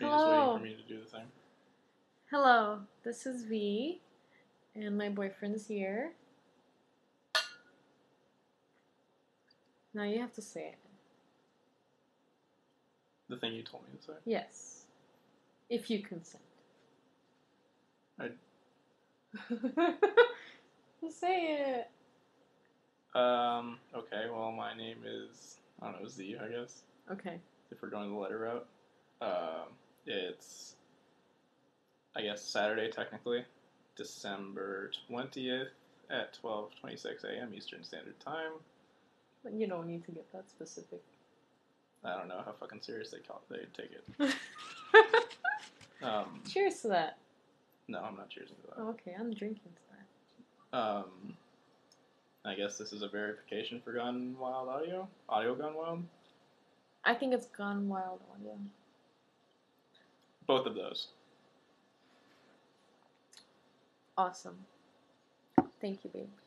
you just waiting Hello. for me to do the thing? Hello, this is V, and my boyfriend's here. Now you have to say it. The thing you told me to say? Yes. If you consent. Just say it. Okay, well, my name is, I don't know, Z, I guess, Okay. if we're going the letter route. It's, I guess, Saturday, technically, December 20th at 12:26 a.m. Eastern Standard Time. You don't need to get that specific. I don't know how fucking serious they take it. Cheers to that. No, I'm not cheersing to that. Oh, okay, I'm drinking to that. I guess this is a verification for Gone Wild Audio? Audio Gone Wild? I think it's Gone Wild Audio. Both of those. Awesome. Thank you, babe.